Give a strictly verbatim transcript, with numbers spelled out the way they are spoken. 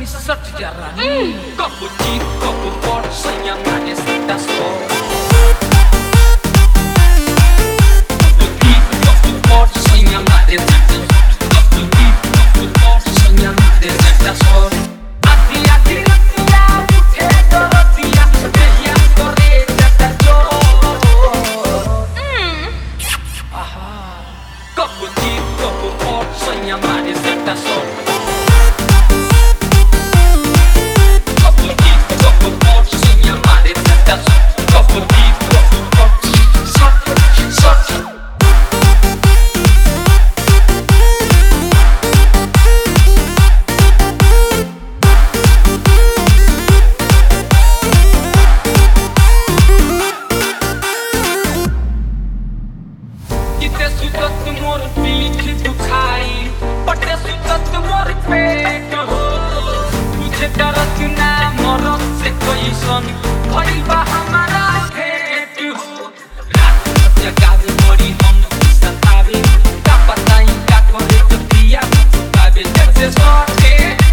Berani sat jarani Kopu cip, kopu por Senyang manis kita so Kopu cip, kopu por Senyang manis kita so Kopu cip, kopu por Senyang manis kita so Hati-hati ratia Uche dorotia Sebeya kore jata jor Kopu cip, kopu por Senyang manis kita so Kita sudah tumor pilih दुखाई पटे सुता तुम्हारे पेट हो तुझे डरत ना मरत से कोई सन भइल बा हमारा भेट हो रात जगावे बड़ी हम सतावे का पता ही का करे तो दिया पावे जैसे सोचे